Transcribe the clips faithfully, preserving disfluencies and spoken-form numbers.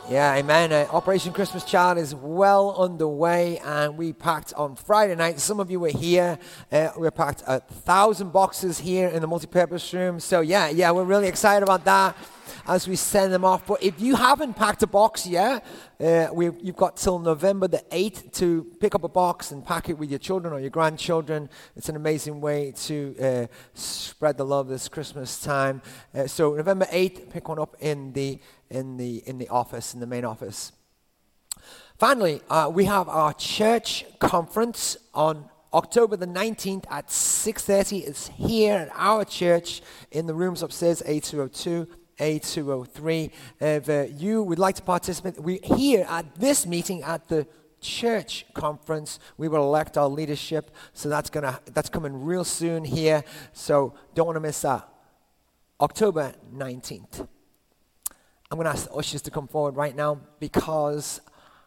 Yeah, amen. Uh, Operation Christmas Child is well underway, and we packed on Friday night. Some of you were here. Uh, we packed a thousand boxes here in the multi-purpose room. So yeah, yeah, we're really excited about that as we send them off. But if you haven't packed a box yet, uh, we've, you've got till November the eighth to pick up a box and pack it with your children or your grandchildren. It's an amazing way to uh, spread the love this Christmas time. Uh, so November eighth, pick one up in the in the in the office, in the main office. Finally, uh, we have our church conference on October the nineteenth at six thirty. It's here at our church in the rooms upstairs, A two oh two, A two oh three. If uh, you would like to participate, we're here at this meeting at the church conference. We will elect our leadership, so that's gonna that's coming real soon here. So don't want to miss that. October nineteenth. I'm going to ask the ushers to come forward right now, because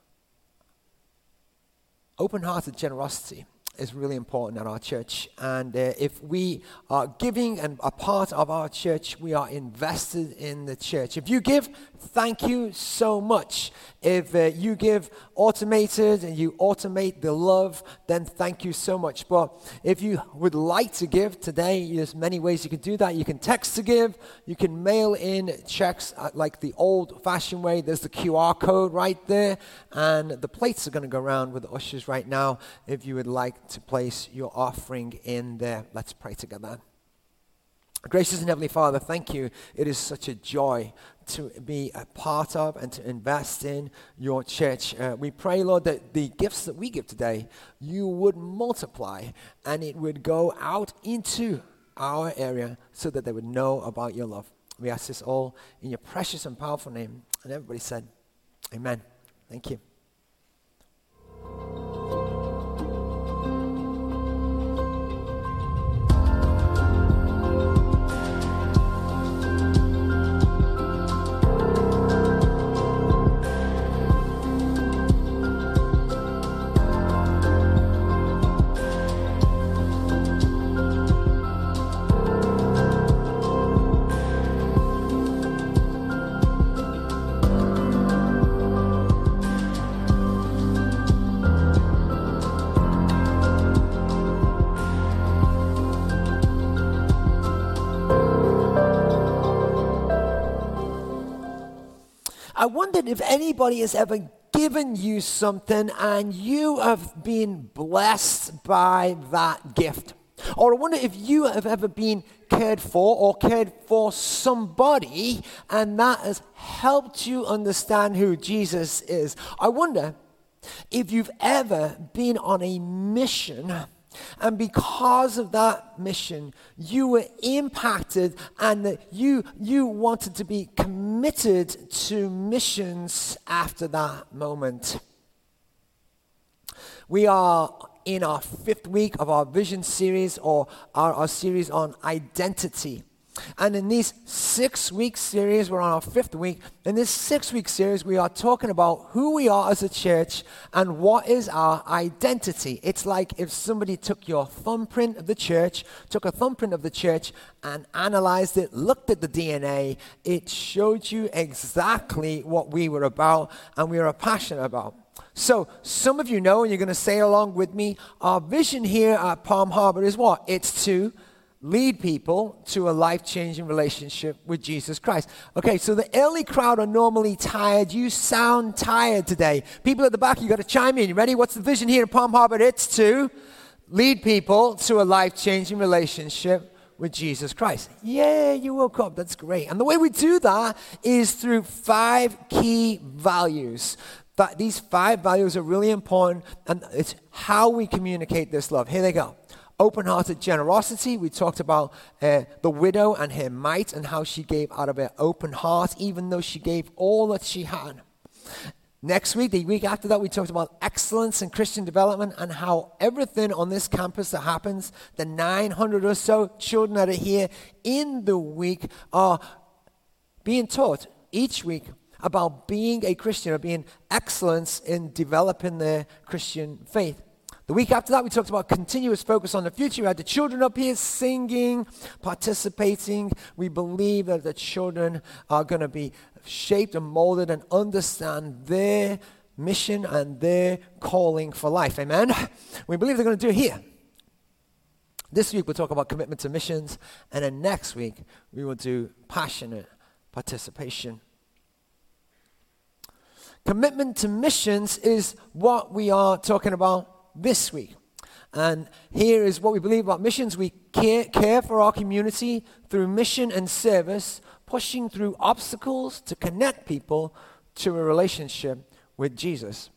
open-hearted generosity is really important at our church. And uh, if we are giving and a part of our church, we are invested in the church. If you give, thank you so much. If uh, you give automated and you automate the love, then thank you so much. But if you would like to give today, there's many ways you can do that. You can text to give. You can mail in checks like the old-fashioned way. There's the Q R code right there. And the plates are going to go around with the ushers right now if you would like to place your offering in there. Let's pray together. Gracious and Heavenly Father, thank you. It is such a joy to be a part of and to invest in your church. Uh, we pray, Lord, that the gifts that we give today, you would multiply and it would go out into our area so that they would know about your love. We ask this all in your precious and powerful name. And everybody said, amen. Thank you. I wondered if anybody has ever given you something and you have been blessed by that gift. Or I wonder if you have ever been cared for or cared for somebody and that has helped you understand who Jesus is. I wonder if you've ever been on a mission and because of that mission, you were impacted and that you, you wanted to be committed to missions after that moment. We are in our fifth week of our vision series or our, our series on identity. And in these six-week series, we're on our fifth week. In this six-week series, we are talking about who we are as a church and what is our identity. It's like if somebody took your thumbprint of the church, took a thumbprint of the church and analyzed it, looked at the D N A. It showed you exactly what we were about and we are passionate about. So some of you know, and you're going to say along with me, our vision here at Palm Harbor is what? It's to lead people to a life-changing relationship with Jesus Christ. Okay, so the early crowd are normally tired. You sound tired today. People at the back, you got to chime in. You ready? What's the vision here in Palm Harbor? It's to lead people to a life-changing relationship with Jesus Christ. Yeah, you woke up. That's great. And the way we do that is through five key values. But these five values are really important, and it's how we communicate this love. Here they go. Open-hearted generosity. We talked about uh, the widow and her mite and how she gave out of her open heart, even though she gave all that she had. Next week, the week after that, we talked about excellence in Christian development and how everything on this campus that happens, the nine hundred or so children that are here in the week are being taught each week about being a Christian or being excellence in developing their Christian faith. The week after that, we talked about continuous focus on the future. We had the children up here singing, participating. We believe that the children are going to be shaped and molded and understand their mission and their calling for life. Amen? We believe they're going to do it here. This week, we'll talk about commitment to missions. And then next week, we will do passionate participation. Commitment to missions is what we are talking about this week. And here is what we believe about missions. We care, care for our community through mission and service, pushing through obstacles to connect people to a relationship with Jesus.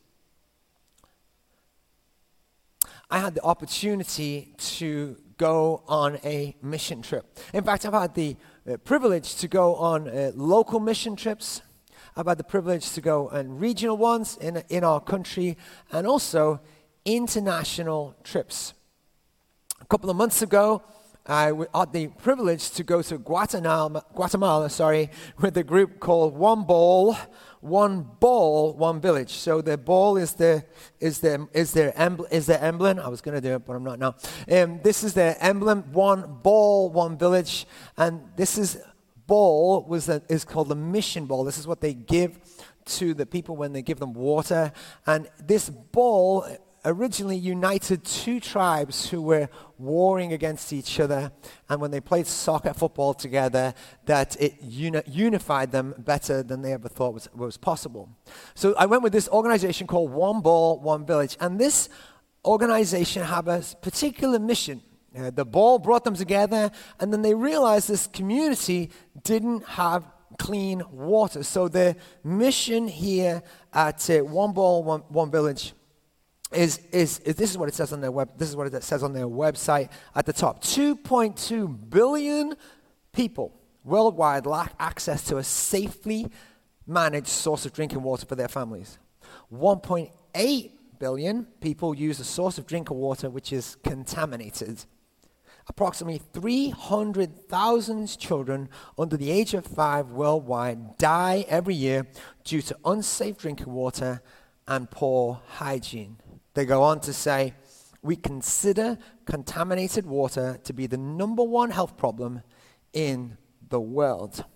I had the opportunity to go on a mission trip. In fact, I've had the uh, privilege to go on uh, local mission trips. I've had the privilege to go on regional ones in, in our country, and also international trips. A couple of months ago, I w- had the privilege to go to Guatemala, Guatemala, sorry, with a group called One Ball, One Ball, One Village. So the ball is the is the is their emblem. Is their emblem? I was going to do it, but I'm not now. Um, this is their emblem. One Ball, One Village, and this is ball was a, is called the mission ball. This is what they give to the people when they give them water, and this ball originally united two tribes who were warring against each other, and when they played soccer football together, that it uni- unified them better than they ever thought was, was possible. So I went with this organization called One Ball, One Village, and this organization had a particular mission. Uh, the ball brought them together, and then they realized this community didn't have clean water. So the mission here at uh, One Ball, One, One Village Is, is, is this is what it says on their web. This is what it says on their website at the top. two point two billion people worldwide lack access to a safely managed source of drinking water for their families. one point eight billion people use a source of drinking water which is contaminated. Approximately three hundred thousand children under the age of five worldwide die every year due to unsafe drinking water and poor hygiene. They go on to say, we consider contaminated water to be the number one health problem in the world.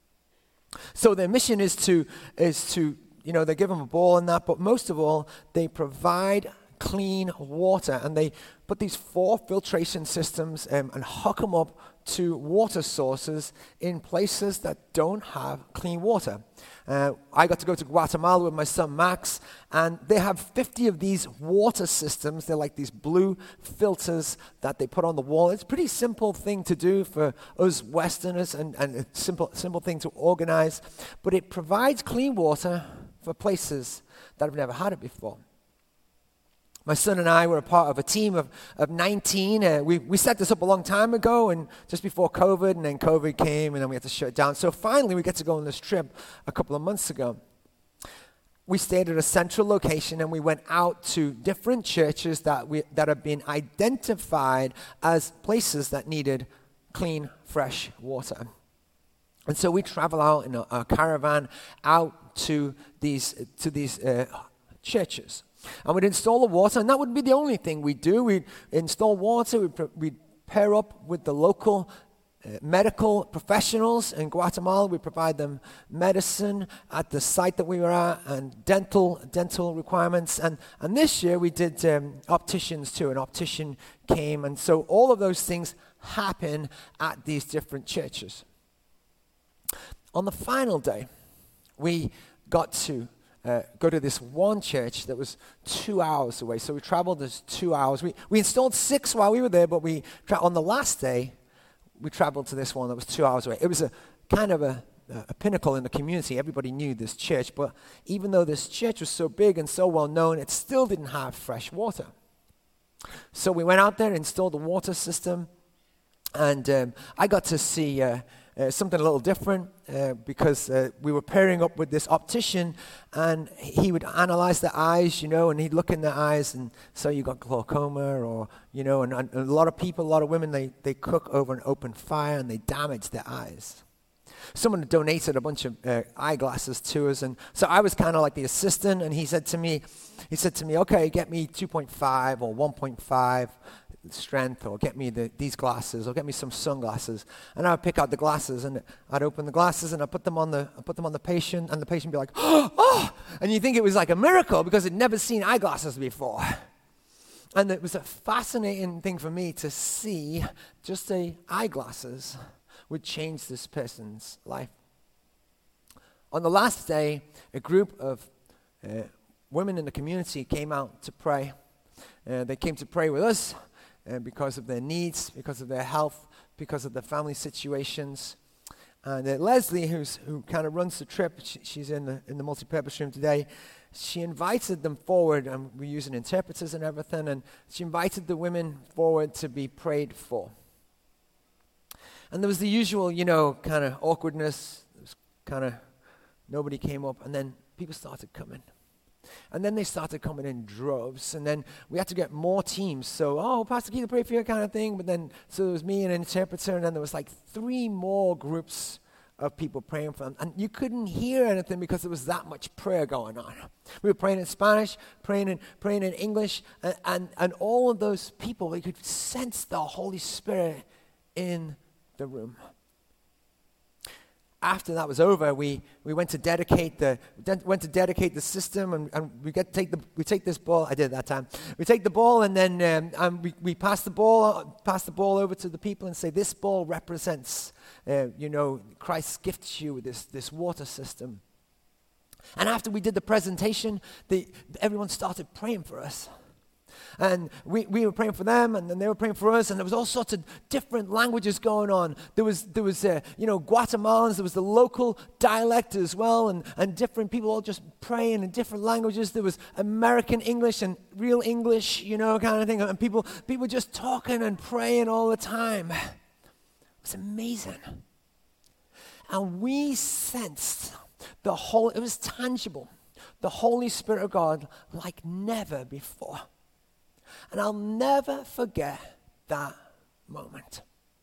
So their mission is to, is to, you know, they give them a ball and that, but most of all, they provide clean water, and they put these four filtration systems um, and hook them up to water sources in places that don't have clean water. Uh, I got to go to Guatemala with my son Max, and they have fifty of these water systems. They're like these blue filters that they put on the wall. It's a pretty simple thing to do for us Westerners, and, and a simple, simple thing to organize, but it provides clean water for places that have never had it before. My son and I were a part of a team of, of nineteen. Uh, we, we set this up a long time ago, and just before COVID, and then COVID came, and then we had to shut it down. So finally, we get to go on this trip a couple of months ago. We stayed at a central location, and we went out to different churches that we that have been identified as places that needed clean, fresh water. And so we travel out in a, a caravan out to these to these uh, churches. And we'd install the water, and that wouldn't be the only thing we'd do. We'd install water, we'd, we'd pair up with the local uh, medical professionals in Guatemala. We'd provide them medicine at the site that we were at, and dental dental requirements. And, and this year we did um, opticians too. An optician came, and so all of those things happen at these different churches. On the final day, we got to Uh, go to this one church that was two hours away. So we traveled this two hours. We we installed six while we were there, but we tra- on the last day, we traveled to this one that was two hours away. It was a kind of a, a pinnacle in the community. Everybody knew this church, but even though this church was so big and so well known, it still didn't have fresh water. So we went out there, installed the water system, and um, I got to see uh, uh, something a little different uh, because uh, we were pairing up with this optician, and he would analyze the eyes, you know, and he'd look in the eyes, and so you got glaucoma, or, you know, and, and a lot of people, a lot of women, they, they cook over an open fire, and they damage their eyes. Someone donated a bunch of uh, eyeglasses to us, and so I was kind of like the assistant, and he said to me, he said to me, okay, get me two point five or one point five strength, or get me the, these glasses, or get me some sunglasses. And I would pick out the glasses, and I'd open the glasses, and I'd put them on the, I'd put them on the patient, and the patient would be like, oh, and you think it was like a miracle because he'd never seen eyeglasses before. And it was a fascinating thing for me to see just the eyeglasses would change this person's life. On the last day, a group of uh, women in the community came out to pray. Uh, they came to pray with us uh, because of their needs, because of their health, because of their family situations. And uh, Leslie, who's, who kind of runs the trip, she, she's in the, in the multi-purpose room today, she invited them forward, and we're using interpreters and everything, and she invited the women forward to be prayed for. And there was the usual, you know, kind of awkwardness. There was kind of, nobody came up, and then people started coming. And then they started coming in droves, and then we had to get more teams. So, oh, Pastor Keith, pray for you kind of thing. But then, so it was me and an interpreter, and then there was like three more groups of people praying for them. And you couldn't hear anything because there was that much prayer going on. We were praying in Spanish, praying in, praying in English, and, and, and all of those people, they could sense the Holy Spirit in the room. After that was over, we, we went to dedicate the de- went to dedicate the system, and, and we get take the we take this ball. I did it that time. We take the ball, and then um, and we we pass the ball pass the ball over to the people and say, this ball represents, uh, you know, Christ gifts you with this this water system. And after we did the presentation, the, everyone started praying for us. And we, we were praying for them, and then they were praying for us, and there was all sorts of different languages going on. There was, there was uh, you know, Guatemalans, there was the local dialect as well, and, and different people all just praying in different languages. There was American English and real English, you know, kind of thing, and people, people just talking and praying all the time. It was amazing. And we sensed the whole, it was tangible, the Holy Spirit of God like never before. And I'll never forget that moment.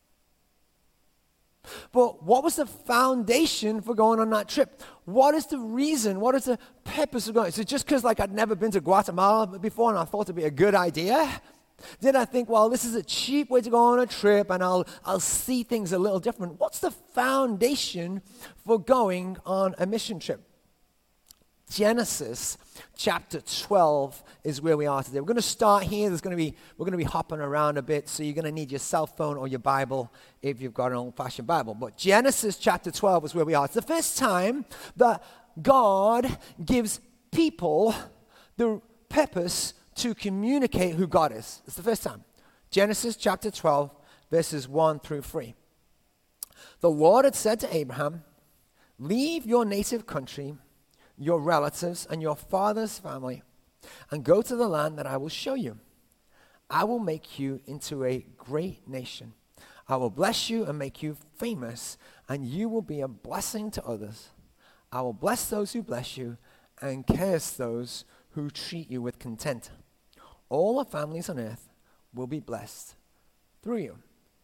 But what was the foundation for going on that trip? What is the reason? What is the purpose of going? Is it just because like I'd never been to Guatemala before and I thought it'd be a good idea? Did I think, well, this is a cheap way to go on a trip and I'll I'll see things a little different? What's the foundation for going on a mission trip? Genesis chapter twelve is where we are today. We're going to start here. There's going to be we're going to be hopping around a bit, so you're going to need your cell phone or your Bible if you've got an old-fashioned Bible. But Genesis chapter twelve is where we are. It's the first time that God gives people the purpose to communicate who God is. It's the first time. Genesis chapter twelve, verses one through three. The Lord had said to Abraham, "Leave your native country, your relatives, and your father's family, and go to the land that I will show you. I will make you into a great nation. I will bless you and make you famous, and you will be a blessing to others. I will bless those who bless you, and curse those who treat you with contempt. All the families on earth will be blessed through you."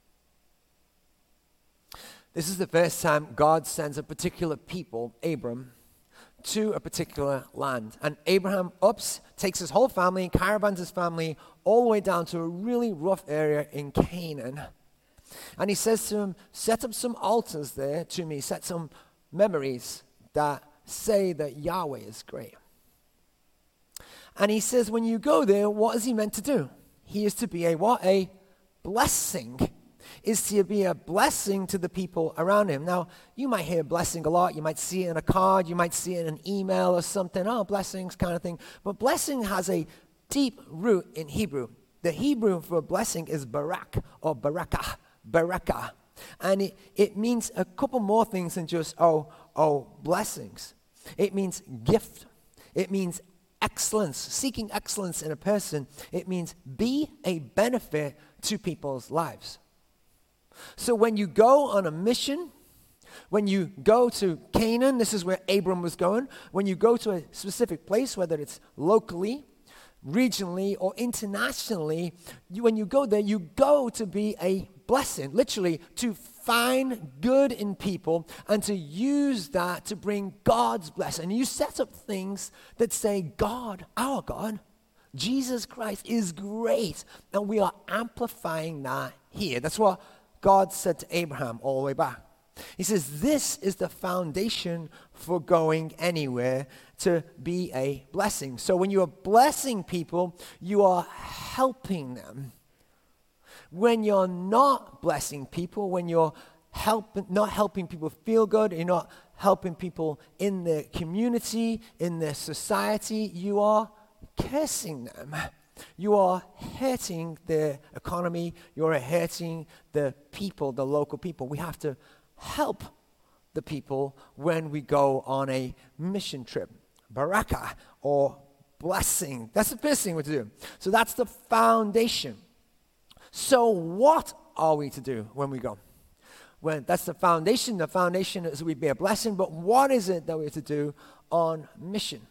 This is the first time God sends a particular people, Abram, to a particular land. And Abraham ups, takes his whole family, caravans his family, all the way down to a really rough area in Canaan. And he says to him, set up some altars there to me, set some memories that say that Yahweh is great. And he says, when you go there, what is he meant to do? He is to be a what? A blessing. Is to be a blessing to the people around him. Now, you might hear blessing a lot. You might see it in a card. You might see it in an email or something. Oh, blessings kind of thing. But blessing has a deep root in Hebrew. The Hebrew for blessing is barak or barakah, barakah. And it, it means a couple more things than just, oh, oh, blessings. It means gift. It means excellence, seeking excellence in a person. It means be a benefit to people's lives. So when you go on a mission, when you go to Canaan, this is where Abram was going. When you go to a specific place, whether it's locally, regionally, or internationally, you, when you go there, you go to be a blessing, literally to find good in people and to use that to bring God's blessing. And you set up things that say God, our God, Jesus Christ is great. And we are amplifying that here. That's what God said to Abraham all the way back. He says, this is the foundation for going anywhere to be a blessing. So when you are blessing people, you are helping them. When you're not blessing people, when you're help, not helping people feel good, you're not helping people in the community, in the society, you are cursing them. You are hurting the economy. You're hurting the people, the local people. We have to help the people when we go on a mission trip. Baraka, or blessing. That's the first thing we're to do. So that's the foundation. So what are we to do when we go? Well, that's the foundation. The foundation is we be a blessing, but what is it that we're to do on mission?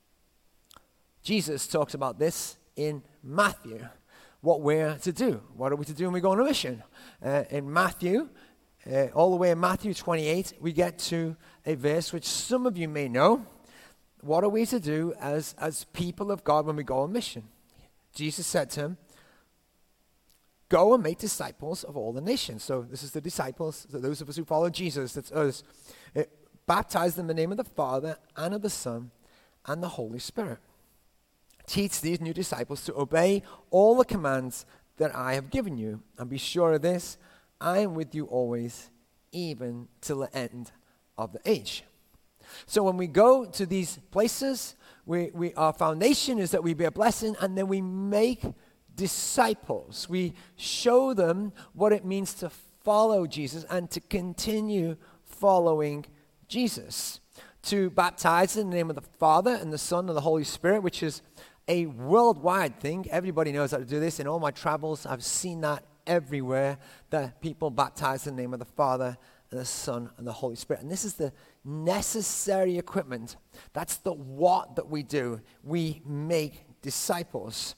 Jesus talks about this in Matthew, what we're to do. What are we to do when we go on a mission? Uh, in Matthew, uh, all the way in Matthew twenty-eight, we get to a verse which some of you may know. What are we to do as, as people of God when we go on mission? Jesus said to him, go and make disciples of all the nations. So this is the disciples, so those of us who follow Jesus, that's us. Uh, baptize them in the name of the Father and of the Son and the Holy Spirit. Teach these new disciples to obey all the commands that I have given you. And be sure of this, I am with you always, even till the end of the age. So when we go to these places, we, we our foundation is that we be a blessing, and then we make disciples. We show them what it means to follow Jesus and to continue following Jesus. To baptize in the name of the Father and the Son and the Holy Spirit, which is a worldwide thing. Everybody knows how to do this. In all my travels, I've seen that everywhere, that people baptize in the name of the Father and the Son and the Holy Spirit. And this is the necessary equipment. That's the what that we do. We make disciples.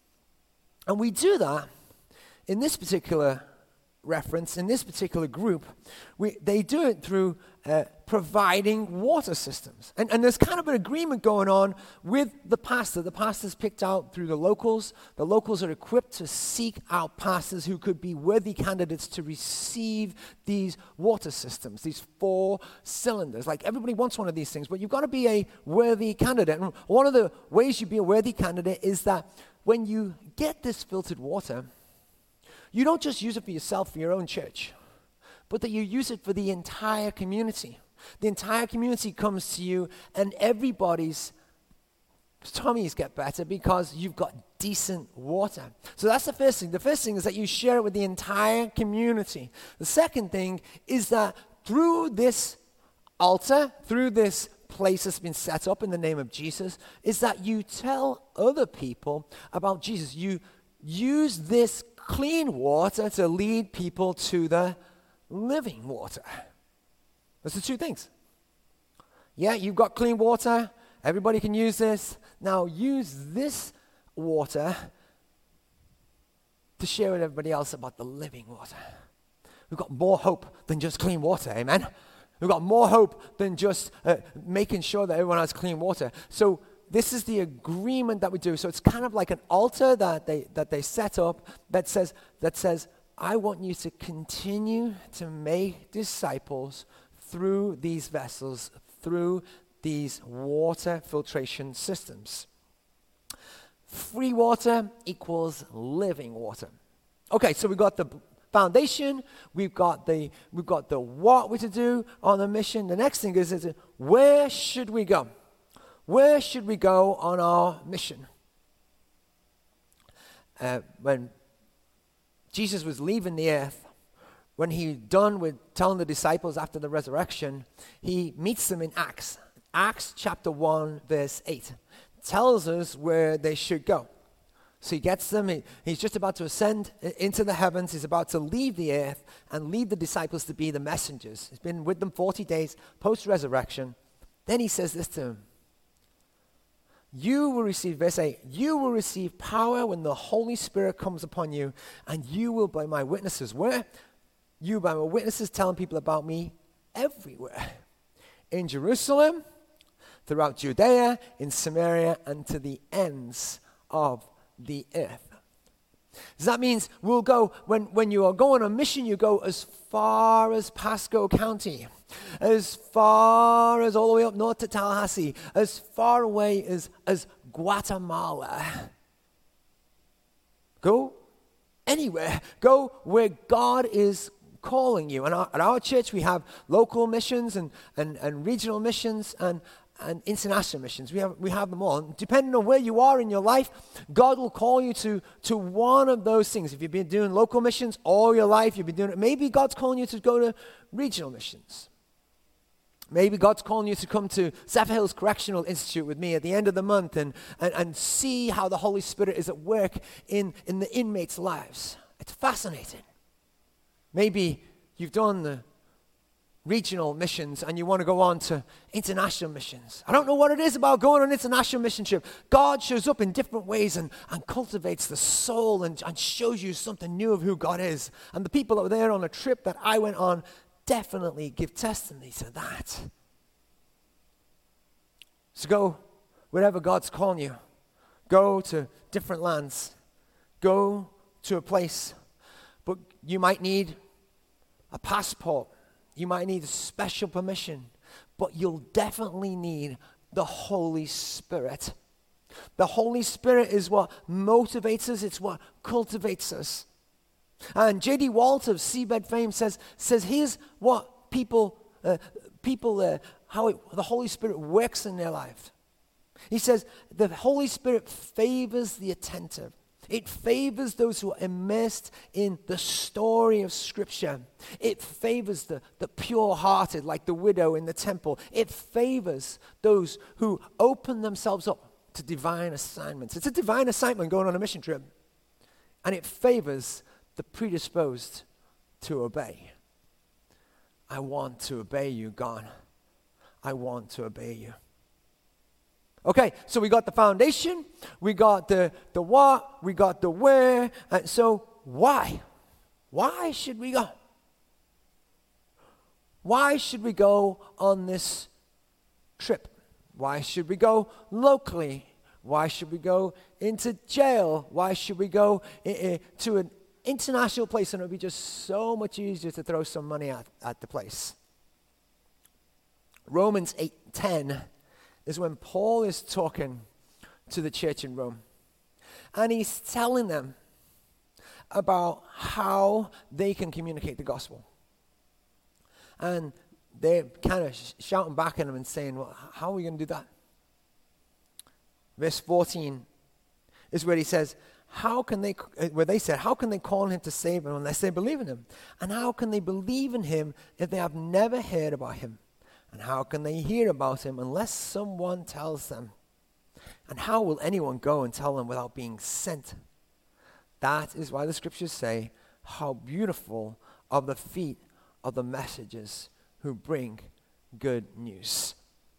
And we do that in this particular reference, in this particular group. We, they do it through uh, providing water systems. And, and there's kind of an agreement going on with the pastor. The pastor's picked out through the locals. The locals are equipped to seek out pastors who could be worthy candidates to receive these water systems, these four cylinders. Like, everybody wants one of these things, but you've got to be a worthy candidate. And one of the ways you be a worthy candidate is that when you get this filtered water, you don't just use it for yourself, for your own church, but that you use it for the entire community. The entire community comes to you, and everybody's tummies get better because you've got decent water. So that's the first thing. The first thing is that you share it with the entire community. The second thing is that through this altar, through this place that's been set up in the name of Jesus, is that you tell other people about Jesus. You use this clean water to lead people to the living water. Those are two things. Yeah, you've got clean water. Everybody can use this. Now use this water to share with everybody else about the living water. We've got more hope than just clean water, amen? We've got more hope than just uh, making sure that everyone has clean water. So this is the agreement that we do. So it's kind of like an altar that they that they set up that says that says, I want you to continue to make disciples through these vessels, through these water filtration systems. Free water equals living water. Okay, so we've got the foundation, we've got the we've got the what we're to do on the mission. The next thing is, is where should we go? Where should we go on our mission? Uh, when Jesus was leaving the earth, when he done with telling the disciples after the resurrection, he meets them in Acts. Acts chapter one, verse eight. Tells us where they should go. So he gets them, he, he's just about to ascend into the heavens, he's about to leave the earth and lead the disciples to be the messengers. He's been with them forty days post-resurrection. Then he says this to them. You will receive, verse eight, you will receive power when the Holy Spirit comes upon you, and you will be my witnesses. Where? You by my witnesses telling people about me everywhere. In Jerusalem, throughout Judea, in Samaria, and to the ends of the earth. So that means we'll go, when, when you are going on mission, you go as far as Pasco County, as far as all the way up north to Tallahassee, as far away as, as Guatemala. Go anywhere. Go where God is calling you. And our, at our church, we have local missions and, and, and regional missions and and international missions. We have we have them all. And depending on where you are in your life, God will call you to, to one of those things. If you've been doing local missions all your life, you've been doing it. Maybe God's calling you to go to regional missions. Maybe God's calling you to come to Zephyr Hills Correctional Institute with me at the end of the month and, and, and see how the Holy Spirit is at work in, in the inmates' lives. It's fascinating. Maybe you've done the regional missions and you want to go on to international missions. I don't know what it is about going on international mission trip. God shows up in different ways and, and cultivates the soul and, and shows you something new of who God is. And the people that were there on a trip that I went on definitely give testimony to that. So go wherever God's calling you. Go to different lands. Go to a place. But you might need a passport. You might need a special permission, but you'll definitely need the Holy Spirit. The Holy Spirit is what motivates us. It's what cultivates us. And J D Walt of Seabed fame says, says here's what people, uh, people uh, how it, the Holy Spirit works in their life. He says, the Holy Spirit favors the attentive. It favors those who are immersed in the story of Scripture. It favors the, the pure-hearted, like the widow in the temple. It favors those who open themselves up to divine assignments. It's a divine assignment going on a mission trip. And it favors the predisposed to obey. I want to obey you, God. I want to obey you. Okay, so we got the foundation, we got the, the what, we got the where, and so why? Why should we go? Why should we go on this trip? Why should we go locally? Why should we go into jail? Why should we go I- I, to an international place? And it would be just so much easier to throw some money at, at the place. Romans eight ten is when Paul is talking to the church in Rome. And he's telling them about how they can communicate the gospel. And they're kind of sh- shouting back at him and saying, well, how are we going to do that? Verse fourteen is where he says, how can they, where they said, how can they call him to save them unless they believe in him? And how can they believe in him if they have never heard about him? And how can they hear about him unless someone tells them? And how will anyone go and tell them without being sent? That is why the scriptures say, how beautiful are the feet of the messengers who bring good news.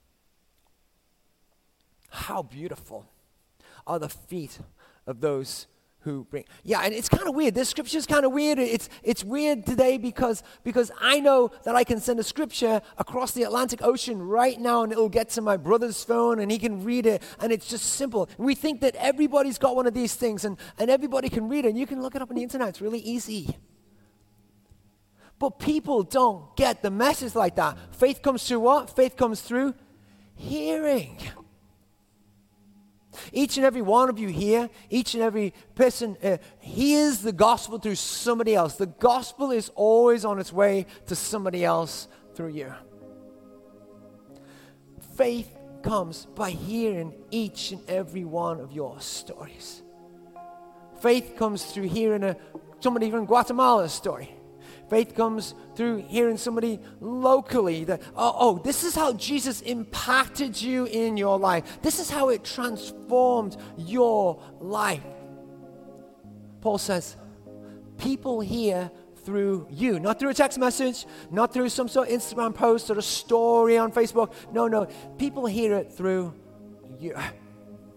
How beautiful are the feet of those who bring. Yeah, and it's kind of weird. This scripture is kind of weird. It's it's weird today because because I know that I can send a scripture across the Atlantic Ocean right now and it'll get to my brother's phone and he can read it and it's just simple. We think that everybody's got one of these things and, and everybody can read it and you can look it up on the internet. It's really easy. But people don't get the message like that. Faith comes through what? Faith comes through hearing. Each and every one of you here, each and every person uh, hears the gospel through somebody else. The gospel is always on its way to somebody else through you. Faith comes by hearing each and every one of your stories. Faith comes through hearing a, somebody from Guatemala's story. Faith comes through hearing somebody locally that, oh, oh, this is how Jesus impacted you in your life. This is how it transformed your life. Paul says, people hear through you, not through a text message, not through some sort of Instagram post or a story on Facebook. No, no, people hear it through you.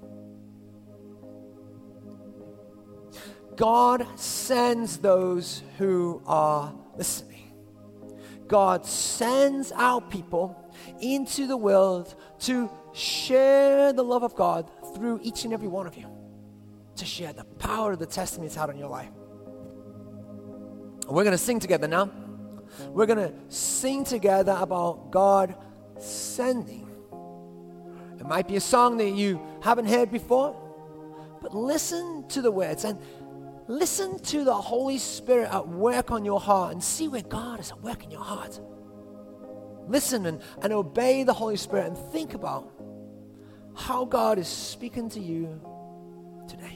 God sends those who are listening. God sends out people into the world to share the love of God through each and every one of you, to share the power of the testimony it's had on your life. We're going to sing together now. We're going to sing together about God sending. It might be a song that you haven't heard before, but listen to the words and listen to the Holy Spirit at work on your heart and see where God is at work in your heart. Listen and, and obey the Holy Spirit and think about how God is speaking to you today.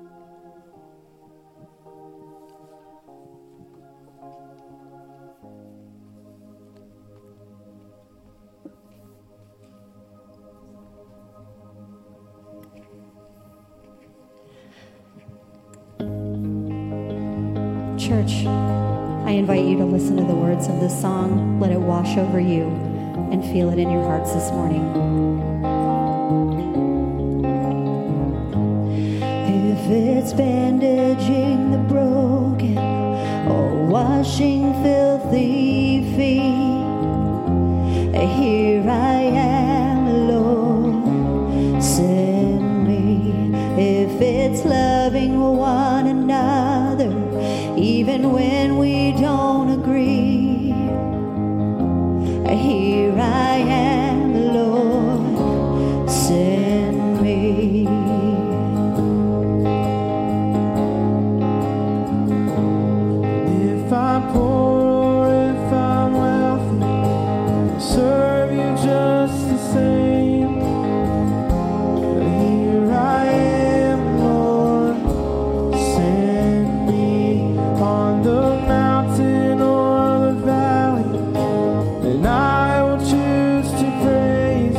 Church, I invite you to listen to the words of this song. Let it wash over you and feel it in your hearts this morning. If it's bandaging the broken or washing filthy feet, here I am, Lord, send me. If it's loving one another, even when we don't agree, here I am, Lord, send me. If I'm poor or if I'm wealthy, I'll serve you just the same. Here I am, Lord, send me. On the mountain or the valley, and I will choose to praise.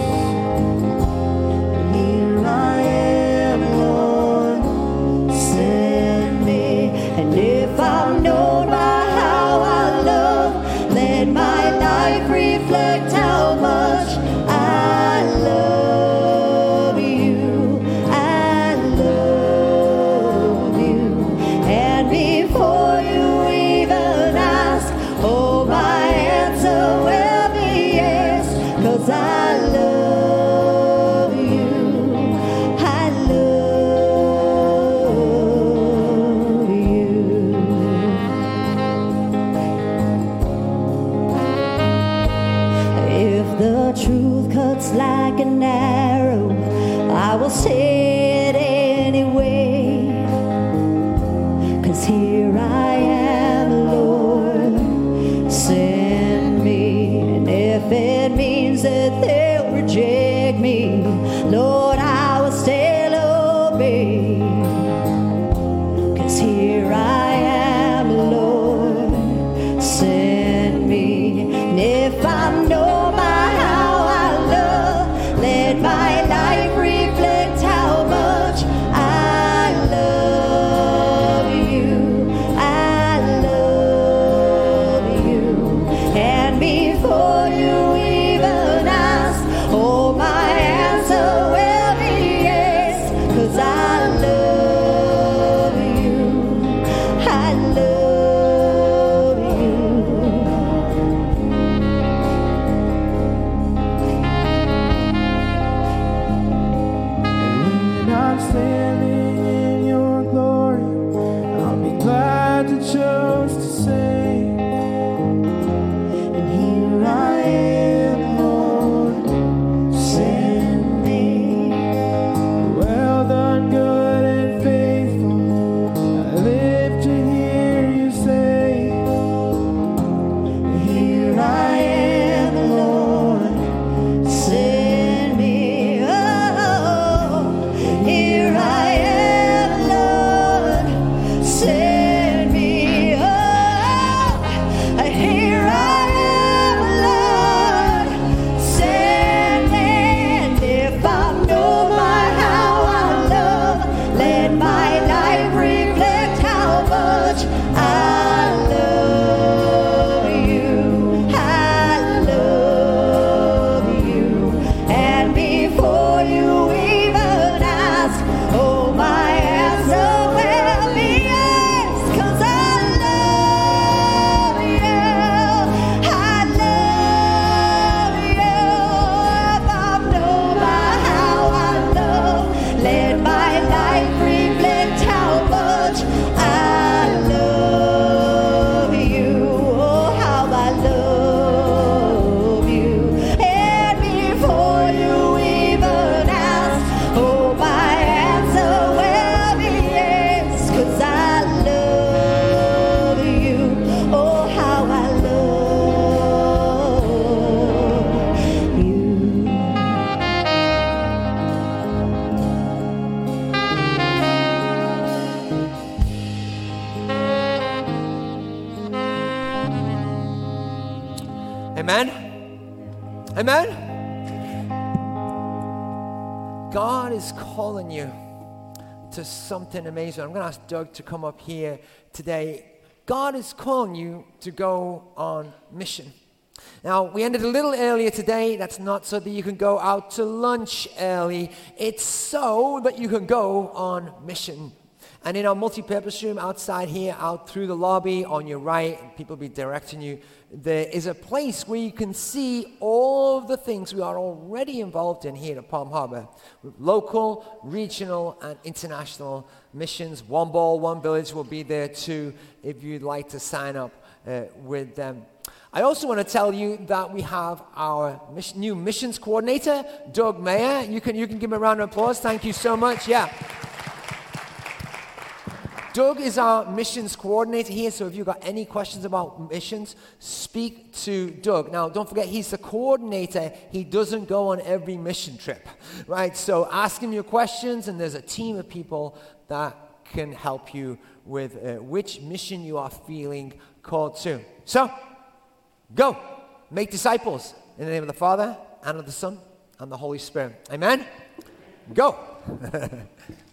Here I am, Lord, Send me. And if I'm known by how I love, let my life reflect how much I love you. I love you. And before you even ask, oh, my answer will be yes, 'cause I love you. I love you. If the truth cuts like an arrow, I will say it anyway. 'Cause here I am, Lord, send me. And if it means that they'll reject me, Lord, I will still obey. 'Cause here I am, Lord, send me. And if I'm known by how I love, let my life reflect how Amen? Amen? God is calling you to something amazing. I'm going to ask Doug to come up here today. God is calling you to go on mission. Now, we ended a little earlier today. That's not so that you can go out to lunch early. It's so that you can go on mission. And in our multi-purpose room outside here, out through the lobby on your right, and people will be directing you, there is a place where you can see all of the things we are already involved in here at Palm Harbor. Local, regional, and international missions. One Ball, One Village will be there too if you'd like to sign up uh, with them. I also want to tell you that we have our mission, new missions coordinator, Doug Mayer. You can, you can give him a round of applause. Thank you so much. Yeah. Doug is our missions coordinator here, so if you've got any questions about missions, speak to Doug. Now, don't forget, he's the coordinator. He doesn't go on every mission trip, right? So ask him your questions, and there's a team of people that can help you with uh, which mission you are feeling called to. So, go. Make disciples in the name of the Father, and of the Son, and the Holy Spirit. Amen? Go.